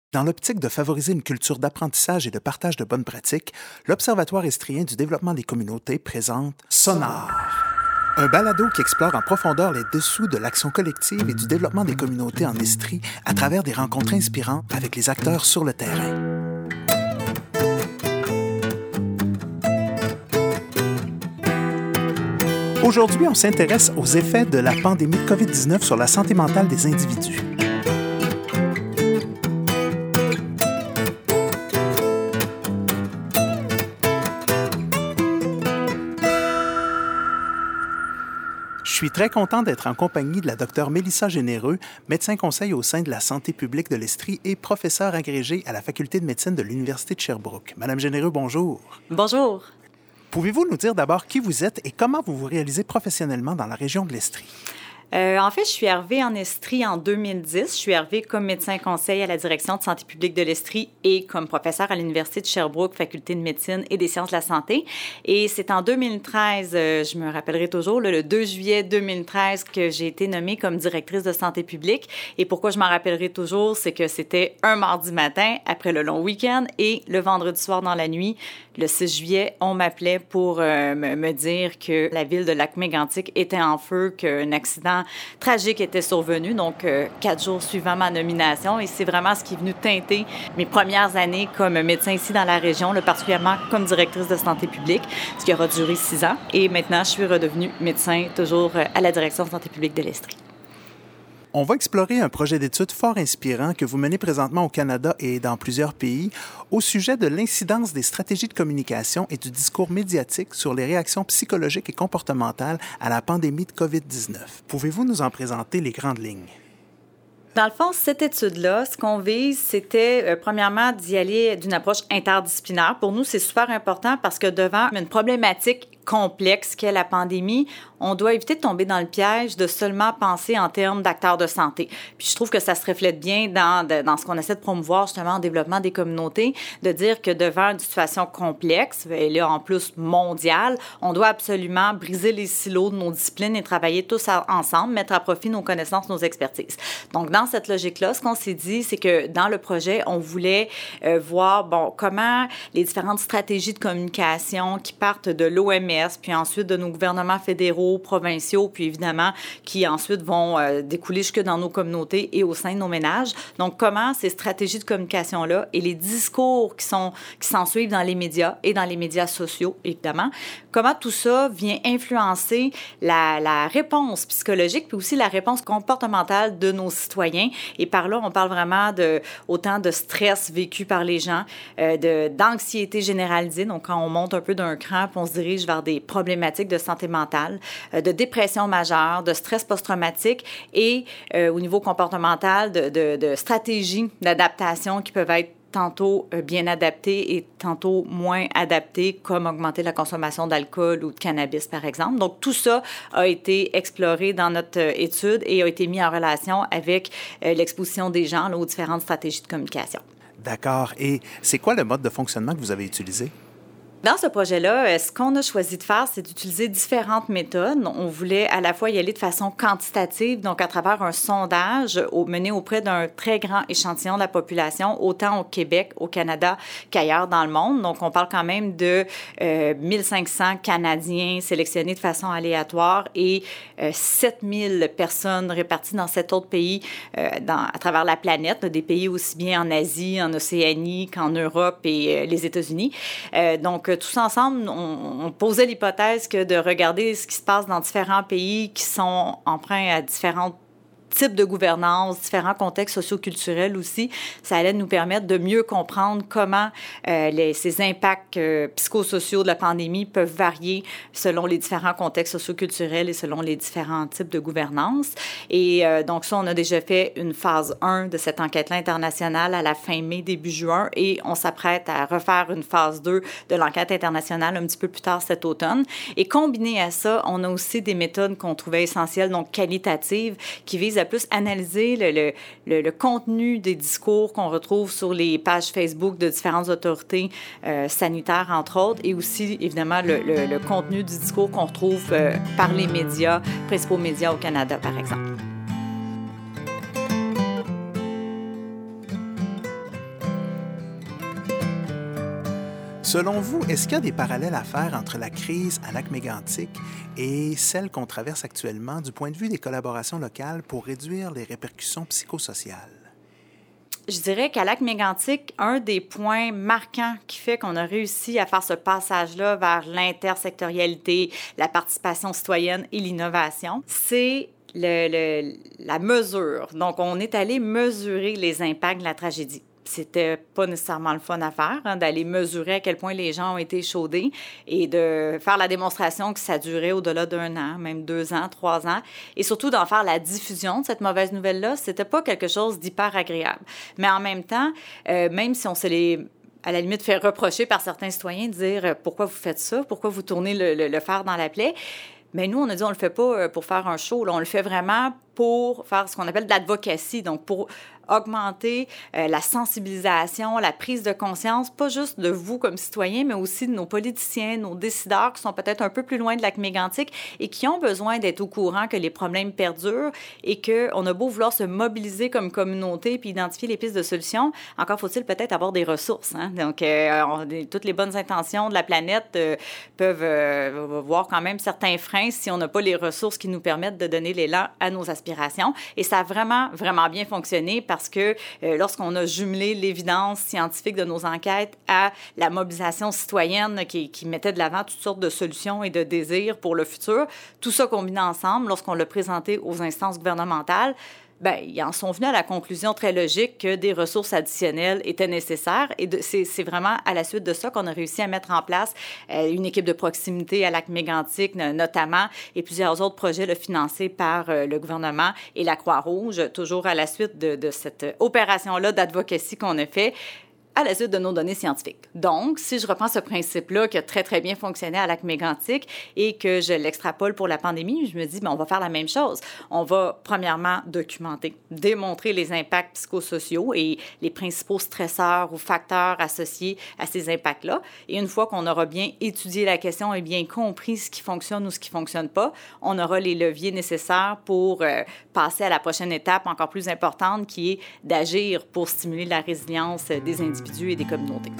Dans l'optique de favoriser une culture d'apprentissage et de partage de bonnes pratiques, l'Observatoire estrien du développement des communautés présente Sonar, un balado qui explore en profondeur les dessous de l'action collective et du développement des communautés en Estrie à travers des rencontres inspirantes avec les acteurs sur le terrain. Aujourd'hui, on s'intéresse aux effets de la pandémie de COVID-19 sur la santé mentale des individus. Je suis très content d'être en compagnie de la Dr Mélissa Généreux, médecin conseil au sein de la santé publique de l'Estrie et professeure agrégée à la Faculté de médecine de l'Université de Sherbrooke. Madame Généreux, bonjour. Bonjour. Pouvez-vous nous dire d'abord qui vous êtes et comment vous vous réalisez professionnellement dans la région de l'Estrie? En fait, je suis arrivée en Estrie en 2010. Je suis arrivée comme médecin conseil à la direction de santé publique de l'Estrie et comme professeure à l'Université de Sherbrooke, faculté de médecine et des sciences de la santé. Et c'est en 2013, je me rappellerai toujours, le 2 juillet 2013, que j'ai été nommée comme directrice de santé publique. Et pourquoi je m'en rappellerai toujours, c'est que c'était un mardi matin après le long week-end et le vendredi soir dans la nuit, le 6 juillet, on m'appelait pour me dire que la ville de Lac-Mégantic était en feu, qu'un accident tragique était survenu, donc 4 jours suivant ma nomination. Et c'est vraiment ce qui est venu teinter mes premières années comme médecin ici dans la région, particulièrement comme directrice de santé publique, ce qui aura duré 6 ans. Et maintenant, je suis redevenue médecin, toujours à la direction de santé publique de l'Estrie. On va explorer un projet d'étude fort inspirant que vous menez présentement au Canada et dans plusieurs pays au sujet de l'incidence des stratégies de communication et du discours médiatique sur les réactions psychologiques et comportementales à la pandémie de COVID-19. Pouvez-vous nous en présenter les grandes lignes? Dans le fond, cette étude-là, ce qu'on vise, c'était premièrement d'y aller d'une approche interdisciplinaire. Pour nous, c'est super important parce que devant une problématique complexe qu'est la pandémie, on doit éviter de tomber dans le piège de seulement penser en termes d'acteurs de santé. Puis je trouve que ça se reflète bien dans ce qu'on essaie de promouvoir justement en développement des communautés, de dire que devant une situation complexe, et là en plus mondiale, on doit absolument briser les silos de nos disciplines et travailler tous ensemble, mettre à profit nos connaissances, nos expertises. Donc dans cette logique-là, ce qu'on s'est dit, c'est que dans le projet, on voulait voir comment les différentes stratégies de communication qui partent de l'OMS, puis ensuite de nos gouvernements fédéraux, provinciaux, puis évidemment qui ensuite vont découler jusque dans nos communautés et au sein de nos ménages. Donc, comment ces stratégies de communication-là et les discours qui s'ensuivent dans les médias et dans les médias sociaux, évidemment, comment tout ça vient influencer la réponse psychologique puis aussi la réponse comportementale de nos citoyens. Et par là, on parle vraiment autant de stress vécu par les gens, d'anxiété généralisée. Donc, quand on monte un peu d'un cran, puis on se dirige vers des problématiques de santé mentale, de dépression majeure, de stress post-traumatique et au niveau comportemental, de stratégies d'adaptation qui peuvent être tantôt bien adaptées et tantôt moins adaptées, comme augmenter la consommation d'alcool ou de cannabis, par exemple. Donc, tout ça a été exploré dans notre étude et a été mis en relation avec l'exposition des gens aux différentes stratégies de communication. D'accord. Et c'est quoi le mode de fonctionnement que vous avez utilisé? Dans ce projet-là, ce qu'on a choisi de faire, c'est d'utiliser différentes méthodes. On voulait à la fois y aller de façon quantitative, donc à travers un sondage mené auprès d'un très grand échantillon de la population, autant au Québec, au Canada qu'ailleurs dans le monde. Donc, on parle quand même de 1500 Canadiens sélectionnés de façon aléatoire et 7000 personnes réparties dans 7 autres pays à travers la planète, des pays aussi bien en Asie, en Océanie qu'en Europe et les États-Unis. Donc, tous ensemble, on posait l'hypothèse que de regarder ce qui se passe dans différents pays qui sont emprunts à différentes types de gouvernance, différents contextes socio-culturels aussi, ça allait nous permettre de mieux comprendre comment ces impacts psychosociaux de la pandémie peuvent varier selon les différents contextes socio-culturels et selon les différents types de gouvernance. Et donc ça, on a déjà fait une phase 1 de cette enquête-là internationale à la fin mai, début juin, et on s'apprête à refaire une phase 2 de l'enquête internationale un petit peu plus tard cet automne. Et combiné à ça, on a aussi des méthodes qu'on trouvait essentielles, donc qualitatives, qui visent à plus analyser le contenu des discours qu'on retrouve sur les pages Facebook de différentes autorités sanitaires, entre autres, et aussi, évidemment, le contenu du discours qu'on retrouve par les médias, principaux médias au Canada, par exemple. Selon vous, est-ce qu'il y a des parallèles à faire entre la crise à Lac-Mégantic et celle qu'on traverse actuellement du point de vue des collaborations locales pour réduire les répercussions psychosociales? Je dirais qu'à Lac-Mégantic, un des points marquants qui fait qu'on a réussi à faire ce passage-là vers l'intersectorialité, la participation citoyenne et l'innovation, c'est la mesure. Donc, on est allé mesurer les impacts de la tragédie. C'était pas nécessairement le fun à faire, d'aller mesurer à quel point les gens ont été échaudés et de faire la démonstration que ça durait au-delà d'un an, même 2 ans, 3 ans, et surtout d'en faire la diffusion de cette mauvaise nouvelle-là. C'était pas quelque chose d'hyper agréable. Mais en même temps, même si on se les à la limite fait reprocher par certains citoyens de dire pourquoi vous faites ça, pourquoi vous tournez le fer dans la plaie. Mais nous, on a dit on le fait pas pour faire un show, là, on le fait vraiment pour faire ce qu'on appelle de l'advocacy, donc pour augmenter la sensibilisation, la prise de conscience, pas juste de vous comme citoyens, mais aussi de nos politiciens, nos décideurs qui sont peut-être un peu plus loin de Lac-Mégantic et qui ont besoin d'être au courant que les problèmes perdurent et qu'on a beau vouloir se mobiliser comme communauté puis identifier les pistes de solutions, encore faut-il peut-être avoir des ressources. Hein? Donc, toutes les bonnes intentions de la planète peuvent voir quand même certains freins si on n'a pas les ressources qui nous permettent de donner l'élan à nos aspirations. Et ça a vraiment, vraiment bien fonctionné parce que lorsqu'on a jumelé l'évidence scientifique de nos enquêtes à la mobilisation citoyenne qui mettait de l'avant toutes sortes de solutions et de désirs pour le futur, tout ça combiné ensemble, lorsqu'on l'a présenté aux instances gouvernementales, bien, ils en sont venus à la conclusion très logique que des ressources additionnelles étaient nécessaires. Et c'est vraiment à la suite de ça qu'on a réussi à mettre en place une équipe de proximité à Lac-Mégantic, notamment, et plusieurs autres projets là, financés par le gouvernement et la Croix-Rouge, toujours à la suite de cette opération-là d'advocacy qu'on a fait à la suite de nos données scientifiques. Donc, si je reprends ce principe-là qui a très, très bien fonctionné à Lac-Mégantic et que je l'extrapole pour la pandémie, je me dis, bien, on va faire la même chose. On va, premièrement, documenter, démontrer les impacts psychosociaux et les principaux stresseurs ou facteurs associés à ces impacts-là. Et une fois qu'on aura bien étudié la question et bien compris ce qui fonctionne ou ce qui ne fonctionne pas, on aura les leviers nécessaires pour passer à la prochaine étape encore plus importante qui est d'agir pour stimuler la résilience des individus et des communautés.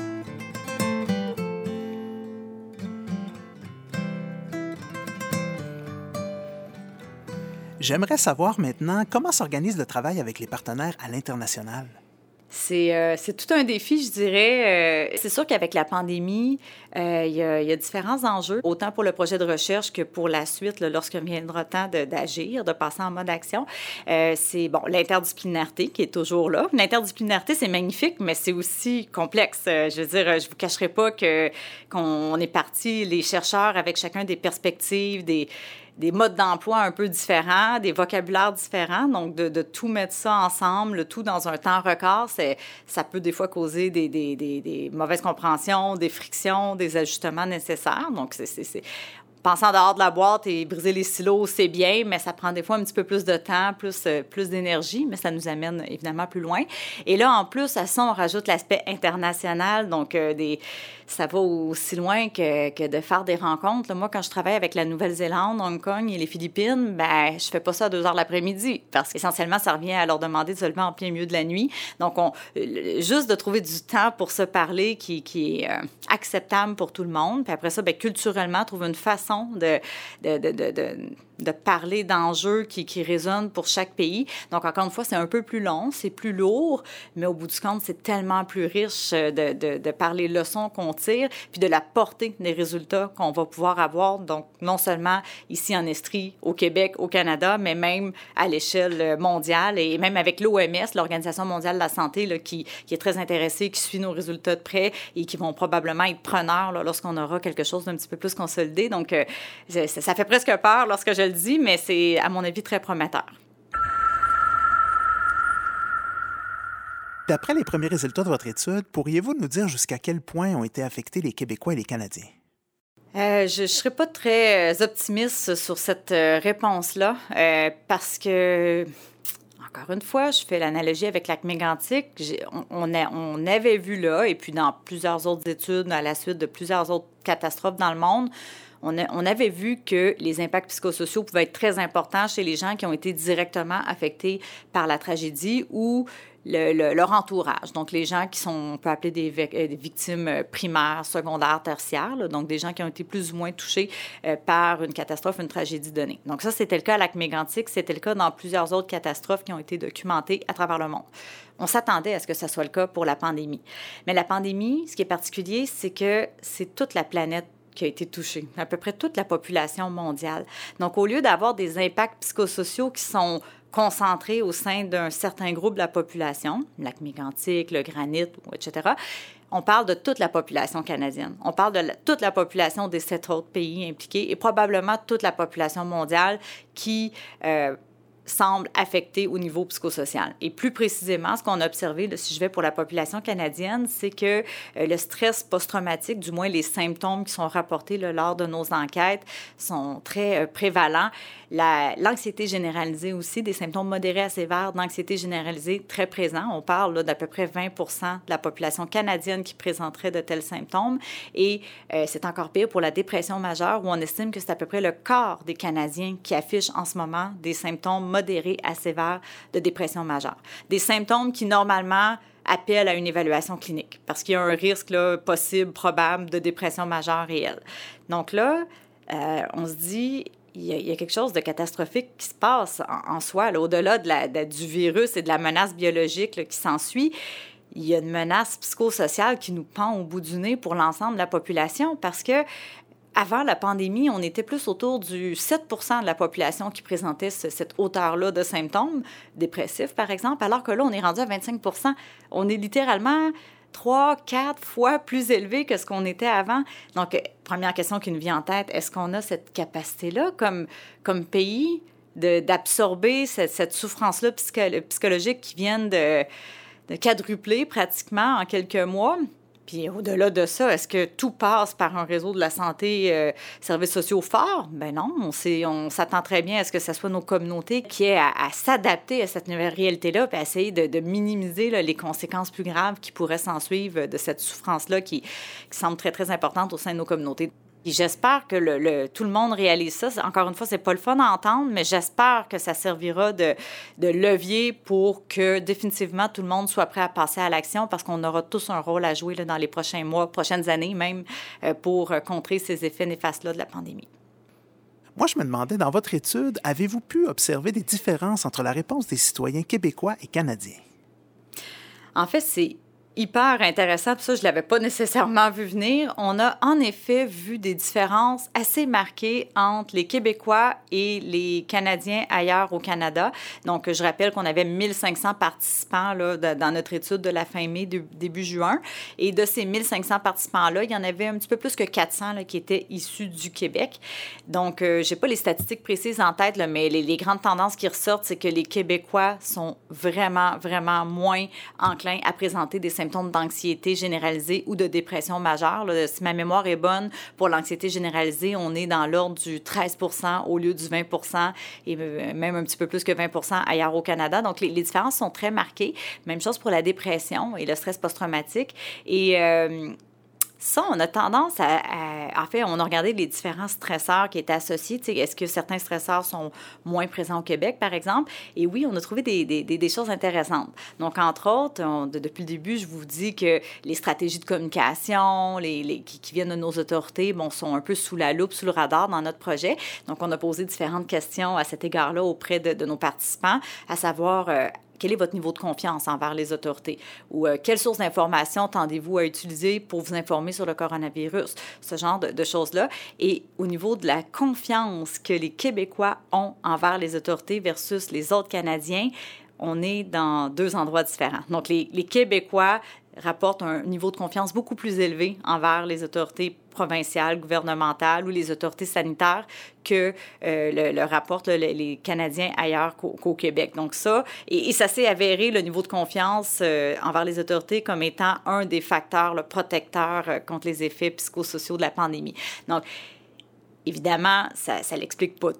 J'aimerais savoir maintenant comment s'organise le travail avec les partenaires à l'international. C'est tout un défi, je dirais. C'est sûr qu'avec la pandémie, il y a différents enjeux, autant pour le projet de recherche que pour la suite, là, lorsqu'il viendra temps d'agir, de passer en mode action. C'est, bon, l'interdisciplinarité qui est toujours là. L'interdisciplinarité, c'est magnifique, mais c'est aussi complexe. Je veux dire, je vous cacherai pas qu'on est parti, les chercheurs, avec chacun des perspectives, des modes d'emploi un peu différents, des vocabulaires différents. Donc, de tout mettre ça ensemble, le tout dans un temps record, ça peut des fois causer des mauvaises compréhensions, des frictions, des ajustements nécessaires. Donc, penser en dehors de la boîte et briser les silos, c'est bien, mais ça prend des fois un petit peu plus de temps, plus d'énergie, mais ça nous amène évidemment plus loin. Et là, en plus, à ça, on rajoute l'aspect international, donc ça va aussi loin que de faire des rencontres. Là, moi, quand je travaille avec la Nouvelle-Zélande, Hong Kong et les Philippines, ben je fais pas ça à 2 heures l'après-midi, parce qu'essentiellement, ça revient à leur demander de se lever en plein milieu de la nuit. Donc, juste de trouver du temps pour se parler qui est acceptable pour tout le monde. Puis après ça, bien, culturellement, trouver une façon de parler d'enjeux qui résonnent pour chaque pays. Donc, encore une fois, c'est un peu plus long, c'est plus lourd, mais au bout du compte, c'est tellement plus riche de par les leçons qu'on tire, puis de la portée des résultats qu'on va pouvoir avoir. Donc, non seulement ici en Estrie, au Québec, au Canada, mais même à l'échelle mondiale et même avec l'OMS, l'Organisation mondiale de la santé, là, qui est très intéressée, qui suit nos résultats de près et qui vont probablement être preneurs là, lorsqu'on aura quelque chose d'un petit peu plus consolidé. Donc, ça fait presque peur lorsque je le dis, mais c'est, à mon avis, très prometteur. D'après les premiers résultats de votre étude, pourriez-vous nous dire jusqu'à quel point ont été affectés les Québécois et les Canadiens? Je ne serais pas très optimiste sur cette réponse-là parce que, encore une fois, je fais l'analogie avec Lac-Mégantic. On avait vu là, et puis dans plusieurs autres études, à la suite de plusieurs autres catastrophes dans le monde, on avait vu que les impacts psychosociaux pouvaient être très importants chez les gens qui ont été directement affectés par la tragédie ou leur entourage. Donc, les gens qui sont, on peut appeler des victimes primaires, secondaires, tertiaires, là, donc des gens qui ont été plus ou moins touchés par une catastrophe, une tragédie donnée. Donc, ça, c'était le cas à Lac-Mégantic, c'était le cas dans plusieurs autres catastrophes qui ont été documentées à travers le monde. On s'attendait à ce que ça soit le cas pour la pandémie. Mais la pandémie, ce qui est particulier, c'est que c'est toute la planète qui a été touchée, à peu près toute la population mondiale. Donc, au lieu d'avoir des impacts psychosociaux qui sont concentrés au sein d'un certain groupe de la population, Lac-Mégantic, le granit, etc., on parle de toute la population canadienne. On parle de toute la population des 7 autres pays impliqués et probablement toute la population mondiale qui semble affectée au niveau psychosocial. Et plus précisément, ce qu'on a observé, là, si je vais pour la population canadienne, c'est que le stress post-traumatique, du moins les symptômes qui sont rapportés là, lors de nos enquêtes, sont très prévalents. L'anxiété généralisée aussi, des symptômes modérés à sévères d'anxiété généralisée très présents. On parle là, d'à peu près 20 % de la population canadienne qui présenterait de tels symptômes. Et c'est encore pire pour la dépression majeure, où on estime que c'est à peu près le quart des Canadiens qui affichent en ce moment des symptômes modérés à sévères de dépression majeure. Des symptômes qui, normalement, appellent à une évaluation clinique parce qu'il y a un risque là, possible, probable de dépression majeure réelle. Donc là, on se dit... Il y a quelque chose de catastrophique qui se passe en soi, là, au-delà du virus et de la menace biologique là, qui s'ensuit. Il y a une menace psychosociale qui nous pend au bout du nez pour l'ensemble de la population parce que avant la pandémie, on était plus autour du 7 % de la population qui présentait cette hauteur-là de symptômes dépressifs, par exemple, alors que là, on est rendu à 25 %. On est littéralement 3, 4 fois plus élevé que ce qu'on était avant. Donc, première question qui nous vient en tête, est-ce qu'on a cette capacité-là comme pays d'absorber cette souffrance-là psychologique qui vient de quadrupler pratiquement en quelques mois? Puis au-delà de ça, est-ce que tout passe par un réseau de la santé, services sociaux forts? Ben non, on s'attend très bien à ce que ce soit nos communautés qui aient à s'adapter à cette nouvelle réalité-là puis à essayer de minimiser là, les conséquences plus graves qui pourraient s'ensuivre de cette souffrance-là qui semble très, très importante au sein de nos communautés. Puis j'espère que tout le monde réalise ça. Encore une fois, c'est pas le fun à entendre, mais j'espère que ça servira de levier pour que définitivement tout le monde soit prêt à passer à l'action parce qu'on aura tous un rôle à jouer là, dans les prochains mois, prochaines années même, pour contrer ces effets néfastes-là de la pandémie. Moi, je me demandais, dans votre étude, avez-vous pu observer des différences entre la réponse des citoyens québécois et canadiens? En fait, c'est hyper intéressant, puis ça, je ne l'avais pas nécessairement vu venir. On a en effet vu des différences assez marquées entre les Québécois et les Canadiens ailleurs au Canada. Donc, je rappelle qu'on avait 1500 participants là, dans notre étude de la fin mai, début juin. Et de ces 1500 participants-là, il y en avait un petit peu plus que 400 là, qui étaient issus du Québec. Donc, je n'ai pas les statistiques précises en tête, là, mais les grandes tendances qui ressortent, c'est que les Québécois sont vraiment, vraiment moins enclins à présenter des symptômes d'anxiété généralisée ou de dépression majeure. Là, si ma mémoire est bonne, pour l'anxiété généralisée, on est dans l'ordre du 13 % au lieu du 20 % et même un petit peu plus que 20 % ailleurs au Canada. Donc, les différences sont très marquées. Même chose pour la dépression et le stress post-traumatique. Et ça, on a tendance en fait, on a regardé les différents stresseurs qui étaient associés. Est-ce que certains stresseurs sont moins présents au Québec, par exemple? Et oui, on a trouvé des choses intéressantes. Donc, entre autres, depuis le début, je vous dis que les stratégies de communication qui viennent de nos autorités, sont un peu sous la loupe, sous le radar dans notre projet. Donc, on a posé différentes questions à cet égard-là auprès de nos participants, à savoir... quel est votre niveau de confiance envers les autorités? Ou quelles sources d'informations tendez-vous à utiliser pour vous informer sur le coronavirus? Ce genre de choses-là. Et au niveau de la confiance que les Québécois ont envers les autorités versus les autres Canadiens, on est dans deux endroits différents. Donc, les Québécois rapportent un niveau de confiance beaucoup plus élevé envers les autorités provinciales, gouvernementales ou les autorités sanitaires que le rapportent les Canadiens ailleurs qu'au Québec. Donc ça, et ça s'est avéré, le niveau de confiance envers les autorités comme étant un des facteurs protecteurs contre les effets psychosociaux de la pandémie. Donc, évidemment, ça l'explique pas tout,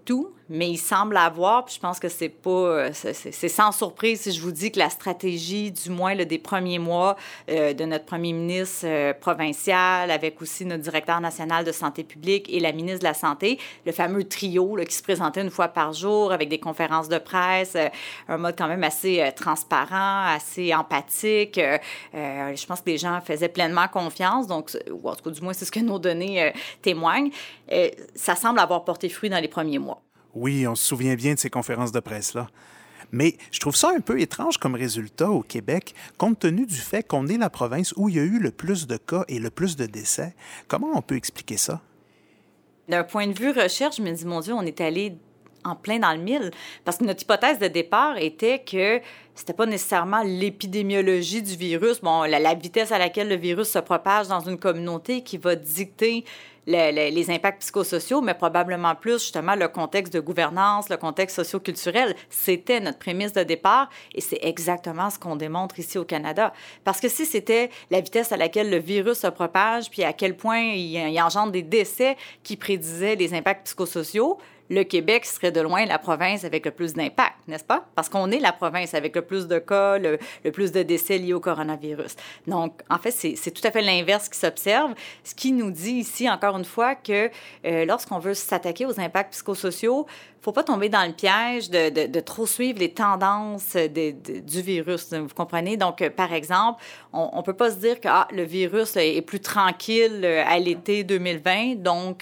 mais il semble avoir, puis je pense que c'est sans surprise si je vous dis que la stratégie, du moins là, des premiers mois de notre premier ministre provincial, avec aussi notre directeur national de santé publique et la ministre de la Santé, le fameux trio là, qui se présentait une fois par jour avec des conférences de presse, un mode quand même assez transparent, assez empathique. Je pense que les gens faisaient pleinement confiance, donc, ou en tout cas, du moins, c'est ce que nos données témoignent. Ça semble avoir porté fruit dans les premiers mois. Oui, on se souvient bien de ces conférences de presse-là. Mais je trouve ça un peu étrange comme résultat au Québec, compte tenu du fait qu'on est la province où il y a eu le plus de cas et le plus de décès. Comment on peut expliquer ça? D'un point de vue recherche, je me dis, mon Dieu, on est allé en plein dans le mille. Parce que notre hypothèse de départ était que c'était pas nécessairement l'épidémiologie du virus, la vitesse à laquelle le virus se propage dans une communauté qui va dicter les impacts psychosociaux, mais probablement plus, justement, le contexte de gouvernance, le contexte socio-culturel. C'était notre prémisse de départ et c'est exactement ce qu'on démontre ici au Canada. Parce que si c'était la vitesse à laquelle le virus se propage puis à quel point il engendre des décès qui prédisaient les impacts psychosociaux, le Québec serait de loin la province avec le plus d'impact, n'est-ce pas? Parce qu'on est la province avec le plus de cas, le plus de décès liés au coronavirus. Donc, en fait, c'est tout à fait l'inverse qui s'observe, ce qui nous dit ici, encore une fois, que lorsqu'on veut s'attaquer aux impacts psychosociaux, il ne faut pas tomber dans le piège de trop suivre les tendances du virus, vous comprenez? Donc, par exemple, on ne peut pas se dire que le virus est plus tranquille à l'été 2020, donc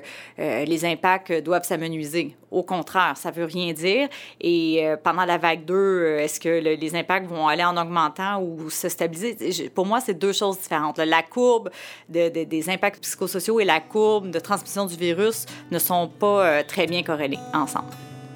les impacts doivent s'amenuiser. Au contraire, ça ne veut rien dire. Et pendant la vague 2, est-ce que les impacts vont aller en augmentant ou se stabiliser? Pour moi, c'est deux choses différentes. La courbe des impacts psychosociaux et la courbe de transmission du virus ne sont pas très bien corrélées ensemble.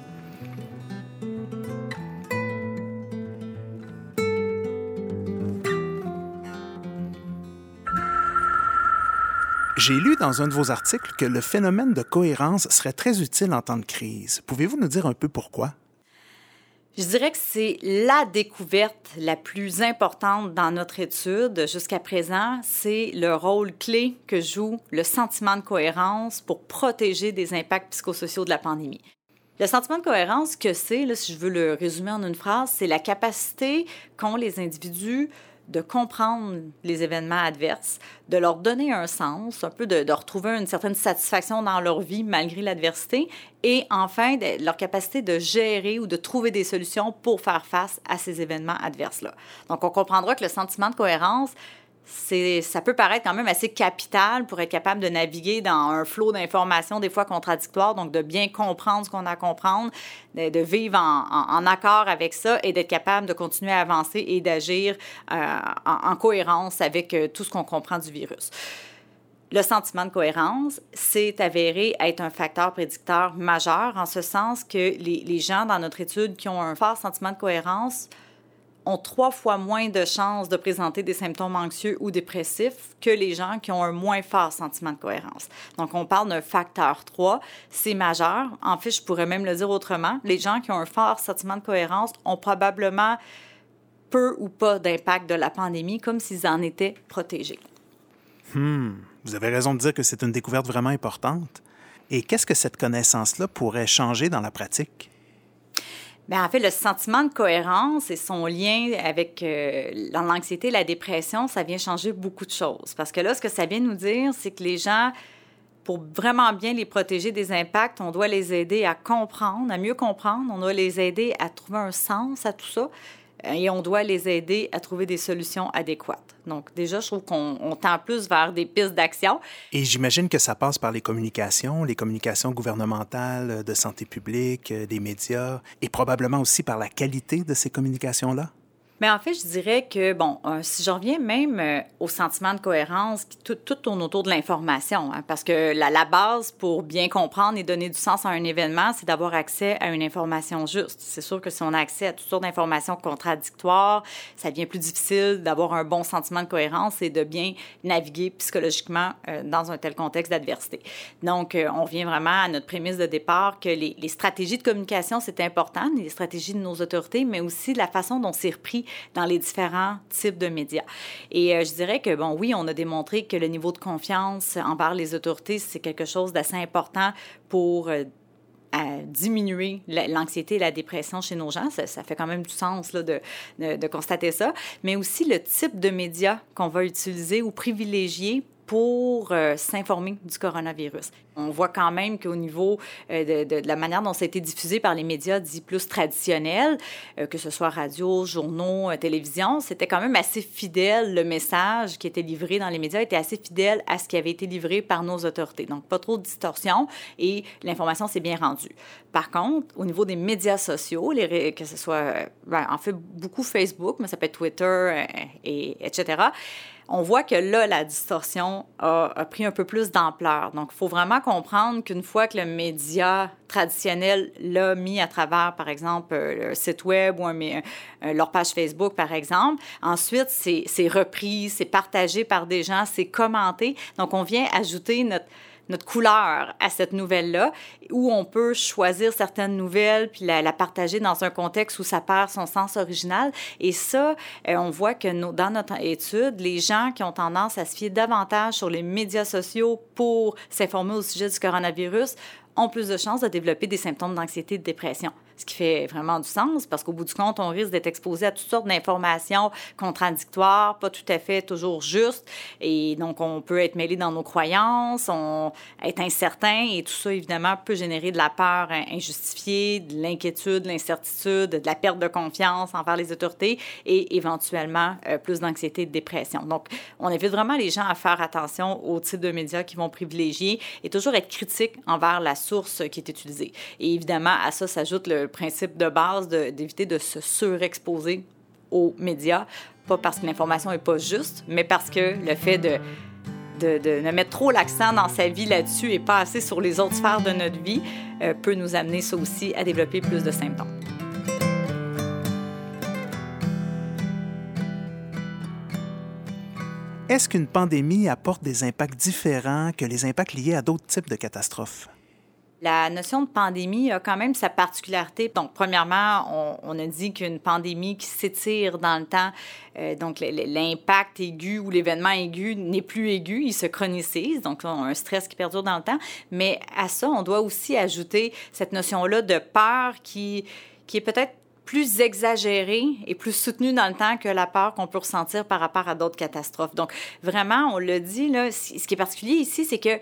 J'ai lu dans un de vos articles que le phénomène de cohérence serait très utile en temps de crise. Pouvez-vous nous dire un peu pourquoi? Je dirais que c'est la découverte la plus importante dans notre étude jusqu'à présent. C'est le rôle clé que joue le sentiment de cohérence pour protéger des impacts psychosociaux de la pandémie. Le sentiment de cohérence, que c'est, là, si je veux le résumer en une phrase, c'est la capacité qu'ont les individus de comprendre les événements adverses, de leur donner un sens, un peu de retrouver une certaine satisfaction dans leur vie malgré l'adversité, et enfin, leur capacité de gérer ou de trouver des solutions pour faire face à ces événements adverses-là. Donc, on comprendra que le sentiment de cohérence, ça peut paraître quand même assez capital pour être capable de naviguer dans un flot d'informations des fois contradictoires, donc de bien comprendre ce qu'on a à comprendre, de vivre en accord avec ça et d'être capable de continuer à avancer et d'agir en cohérence avec tout ce qu'on comprend du virus. Le sentiment de cohérence s'est avéré être un facteur prédicteur majeur en ce sens que les gens dans notre étude qui ont un fort sentiment de cohérence ont 3 fois moins de chances de présenter des symptômes anxieux ou dépressifs que les gens qui ont un moins fort sentiment de cohérence. Donc, on parle d'un facteur 3. C'est majeur. En fait, je pourrais même le dire autrement. Les gens qui ont un fort sentiment de cohérence ont probablement peu ou pas d'impact de la pandémie, comme s'ils en étaient protégés. Vous avez raison de dire que c'est une découverte vraiment importante. Et qu'est-ce que cette connaissance-là pourrait changer dans la pratique? Bien, en fait, le sentiment de cohérence et son lien avec l'anxiété et la dépression, ça vient changer beaucoup de choses. Parce que là, ce que ça vient nous dire, c'est que les gens, pour vraiment bien les protéger des impacts, on doit les aider à comprendre, à mieux comprendre. On doit les aider à trouver un sens à tout ça. Et on doit les aider à trouver des solutions adéquates. Donc, déjà, je trouve qu'on tend plus vers des pistes d'action. Et j'imagine que ça passe par les communications gouvernementales, de santé publique, des médias, et probablement aussi par la qualité de ces communications-là. Mais en fait, je dirais que, si je reviens même au sentiment de cohérence, tout tourne autour de l'information, hein, parce que la base pour bien comprendre et donner du sens à un événement, c'est d'avoir accès à une information juste. C'est sûr que si on a accès à toutes sortes d'informations contradictoires, ça devient plus difficile d'avoir un bon sentiment de cohérence et de bien naviguer psychologiquement dans un tel contexte d'adversité. Donc, on revient vraiment à notre prémisse de départ que les stratégies de communication, c'est important, les stratégies de nos autorités, mais aussi la façon dont c'est repris dans les différents types de médias. Et je dirais que, oui, on a démontré que le niveau de confiance envers les autorités, c'est quelque chose d'assez important pour à diminuer l'anxiété et la dépression chez nos gens. Ça fait quand même du sens là, de constater ça. Mais aussi le type de médias qu'on va utiliser ou privilégier pour s'informer du coronavirus. On voit quand même qu'au niveau de la manière dont ça a été diffusé par les médias dits plus traditionnels, que ce soit radio, journaux, télévision, c'était quand même assez fidèle. Le message qui était livré dans les médias était assez fidèle à ce qui avait été livré par nos autorités. Donc, pas trop de distorsion et l'information s'est bien rendue. Par contre, au niveau des médias sociaux, que ce soit, en fait, beaucoup Facebook, mais ça peut être Twitter, etc., on voit que là, la distorsion a pris un peu plus d'ampleur. Donc, il faut vraiment comprendre qu'une fois que le média traditionnel l'a mis à travers, par exemple, un site web ou leur page Facebook, par exemple, ensuite, c'est repris, c'est partagé par des gens, c'est commenté. Donc, on vient ajouter notre couleur à cette nouvelle-là, où on peut choisir certaines nouvelles puis la partager dans un contexte où ça perd son sens original. Et ça, on voit que dans notre étude, les gens qui ont tendance à se fier davantage sur les médias sociaux pour s'informer au sujet du coronavirus ont plus de chances de développer des symptômes d'anxiété et de dépression. Ce qui fait vraiment du sens, parce qu'au bout du compte, on risque d'être exposé à toutes sortes d'informations contradictoires, pas tout à fait toujours justes, et donc on peut être mêlé dans nos croyances, être incertain, et tout ça, évidemment, peut générer de la peur injustifiée, de l'inquiétude, de l'incertitude, de la perte de confiance envers les autorités, et éventuellement plus d'anxiété et de dépression. Donc, on invite vraiment les gens à faire attention au type de médias qu'ils vont privilégier, et toujours être critique envers la source qui est utilisée. Et évidemment, à ça s'ajoute le principe de base d'éviter de se surexposer aux médias, pas parce que l'information n'est pas juste, mais parce que le fait de ne mettre trop l'accent dans sa vie là-dessus et pas assez sur les autres sphères de notre vie peut nous amener ça aussi à développer plus de symptômes. Est-ce qu'une pandémie apporte des impacts différents que les impacts liés à d'autres types de catastrophes? La notion de pandémie a quand même sa particularité. Donc, premièrement, on a dit qu'une pandémie qui s'étire dans le temps, donc l'impact aigu ou l'événement aigu n'est plus aigu, il se chronicise, donc on a un stress qui perdure dans le temps. Mais à ça, on doit aussi ajouter cette notion-là de peur qui est peut-être plus exagérée et plus soutenue dans le temps que la peur qu'on peut ressentir par rapport à d'autres catastrophes. Donc, vraiment, on l'a dit, là, ce qui est particulier ici, c'est que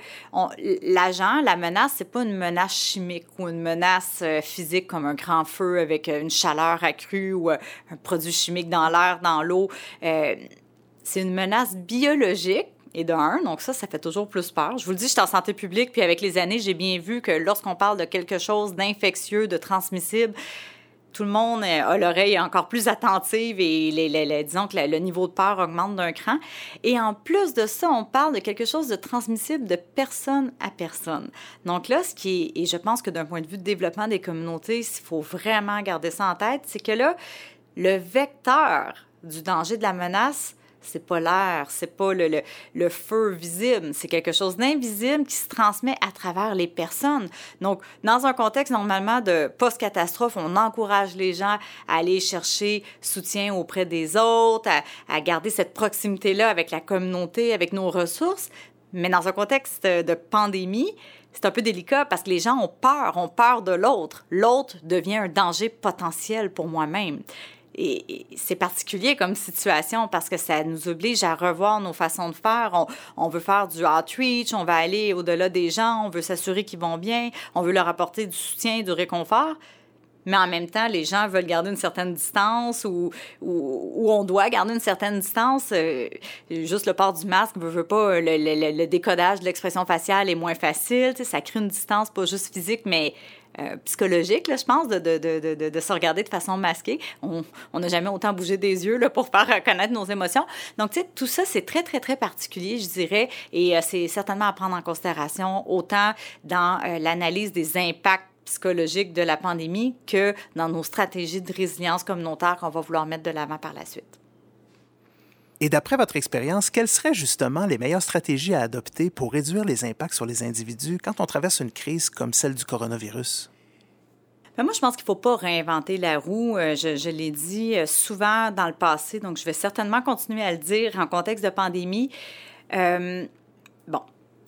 la menace, c'est pas une menace chimique ou une menace physique comme un grand feu avec une chaleur accrue ou un produit chimique dans l'air, dans l'eau. C'est une menace biologique. Et donc ça fait toujours plus peur. Je vous le dis, je suis en santé publique, puis avec les années, j'ai bien vu que lorsqu'on parle de quelque chose d'infectieux, de transmissible, tout le monde a l'oreille encore plus attentive et disons que le niveau de peur augmente d'un cran. Et en plus de ça, on parle de quelque chose de transmissible de personne à personne. Donc là, et je pense que d'un point de vue de développement des communautés, il faut vraiment garder ça en tête, c'est que là, le vecteur du danger de la menace, c'est pas l'air, c'est pas le feu visible, c'est quelque chose d'invisible qui se transmet à travers les personnes. Donc, dans un contexte normalement de post-catastrophe, on encourage les gens à aller chercher soutien auprès des autres, à garder cette proximité-là avec la communauté, avec nos ressources. Mais dans un contexte de pandémie, c'est un peu délicat parce que les gens ont peur de l'autre. L'autre devient un danger potentiel pour moi-même. Et c'est particulier comme situation parce que ça nous oblige à revoir nos façons de faire. On veut faire du outreach, on va aller au-delà des gens, on veut s'assurer qu'ils vont bien, on veut leur apporter du soutien, du réconfort. Mais en même temps, les gens veulent garder une certaine distance ou on doit garder une certaine distance. Juste le port du masque, veut pas, le décodage de l'expression faciale est moins facile. Ça crée une distance pas juste physique, mais psychologique, là, je pense, de se regarder de façon masquée. On n'a jamais autant bougé des yeux là, pour faire reconnaître nos émotions. Donc, tu sais, tout ça, c'est très, très, très particulier, je dirais, et c'est certainement à prendre en considération autant dans l'analyse des impacts psychologiques de la pandémie que dans nos stratégies de résilience communautaire qu'on va vouloir mettre de l'avant par la suite. Et d'après votre expérience, quelles seraient justement les meilleures stratégies à adopter pour réduire les impacts sur les individus quand on traverse une crise comme celle du coronavirus? Moi, je pense qu'il ne faut pas réinventer la roue. Je l'ai dit souvent dans le passé, donc je vais certainement continuer à le dire en contexte de pandémie.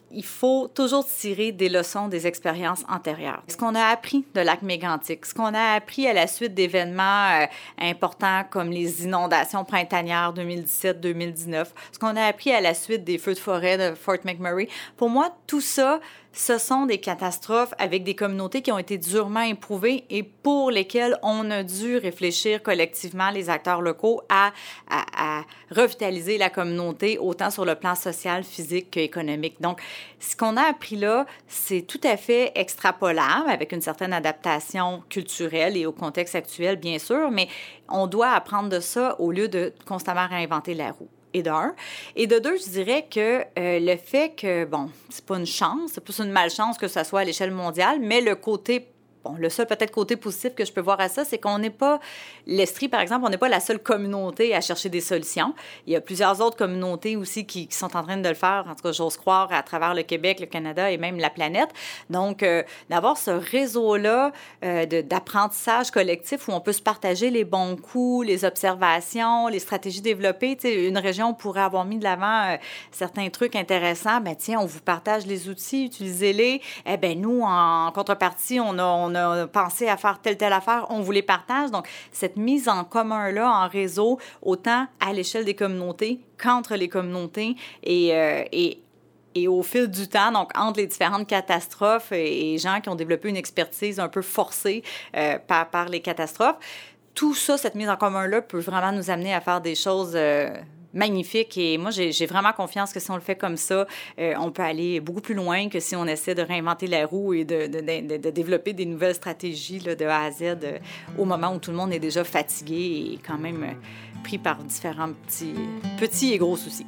il faut toujours tirer des leçons des expériences antérieures. Ce qu'on a appris de lac mégantic, ce qu'on a appris à la suite d'événements importants comme les inondations printanières 2017-2019, ce qu'on a appris à la suite des feux de forêt de Fort McMurray, pour moi, tout ça, ce sont des catastrophes avec des communautés qui ont été durement éprouvées et pour lesquelles on a dû réfléchir collectivement, les acteurs locaux, à revitaliser la communauté, autant sur le plan social, physique qu'économique. Donc, ce qu'on a appris là, c'est tout à fait extrapolable, avec une certaine adaptation culturelle et au contexte actuel, bien sûr, mais on doit apprendre de ça au lieu de constamment réinventer la roue. Et d'un. Et de deux, je dirais que le fait que, bon, c'est pas une chance, c'est plus une malchance que ça soit à l'échelle mondiale, mais le côté, bon, le seul peut-être côté positif que je peux voir à ça, c'est qu'on n'est pas, l'Estrie, par exemple, on n'est pas la seule communauté à chercher des solutions. Il y a plusieurs autres communautés aussi qui sont en train de le faire, en tout cas, j'ose croire, à travers le Québec, le Canada et même la planète. Donc, d'avoir ce réseau-là d'apprentissage collectif où on peut se partager les bons coups, les observations, les stratégies développées. Tu sais, une région pourrait avoir mis de l'avant certains trucs intéressants. Ben tiens, on vous partage les outils, utilisez-les. Eh bien, nous, en contrepartie, on a pensé à faire telle affaire, on vous les partage. Donc, cette mise en commun-là, en réseau, autant à l'échelle des communautés qu'entre les communautés et au fil du temps, donc entre les différentes catastrophes et gens qui ont développé une expertise un peu forcée par les catastrophes, tout ça, cette mise en commun-là peut vraiment nous amener à faire des choses magnifique et moi, j'ai vraiment confiance que si on le fait comme ça, on peut aller beaucoup plus loin que si on essaie de réinventer la roue et de développer des nouvelles stratégies là, de A à Z au moment où tout le monde est déjà fatigué et quand même pris par différents petits et gros soucis.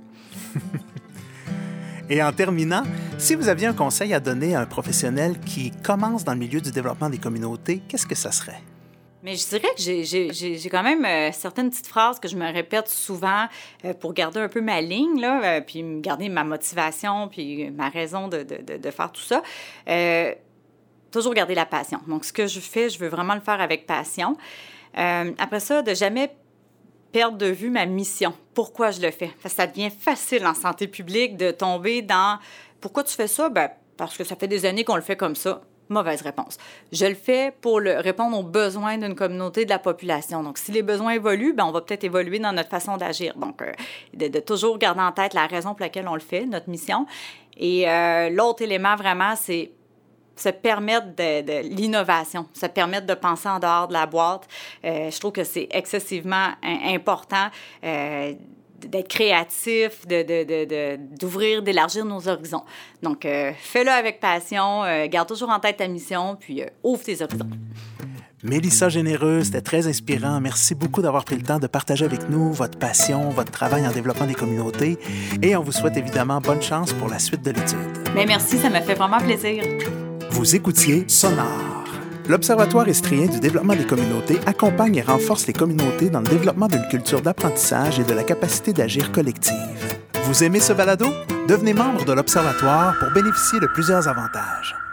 Et en terminant, si vous aviez un conseil à donner à un professionnel qui commence dans le milieu du développement des communautés, qu'est-ce que ça serait? Mais je dirais que j'ai quand même certaines petites phrases que je me répète souvent pour garder un peu ma ligne, là, puis garder ma motivation, puis ma raison de faire tout ça. Toujours garder la passion. Donc, ce que je fais, je veux vraiment le faire avec passion. Après ça, de jamais perdre de vue ma mission. Pourquoi je le fais? Parce que ça devient facile en santé publique de tomber dans « Pourquoi tu fais ça? » Ben, parce que ça fait des années qu'on le fait comme ça. Mauvaise réponse. Je le fais pour répondre aux besoins d'une communauté, de la population. Donc, si les besoins évoluent, ben, on va peut-être évoluer dans notre façon d'agir. Donc, de toujours garder en tête la raison pour laquelle on le fait, notre mission. Et l'autre élément, vraiment, c'est se permettre de l'innovation, se permettre de penser en dehors de la boîte. Je trouve que c'est excessivement important d'être créatif, d'ouvrir, d'élargir nos horizons. Donc, fais-le avec passion, garde toujours en tête ta mission, puis ouvre tes horizons. Mélissa Généreux, c'était très inspirant. Merci beaucoup d'avoir pris le temps de partager avec nous votre passion, votre travail en développement des communautés. Et on vous souhaite évidemment bonne chance pour la suite de l'étude. Bien, merci, ça m'a fait vraiment plaisir. Vous écoutiez Sonar. L'Observatoire estrien du développement des communautés accompagne et renforce les communautés dans le développement d'une culture d'apprentissage et de la capacité d'agir collective. Vous aimez ce balado? Devenez membre de l'Observatoire pour bénéficier de plusieurs avantages.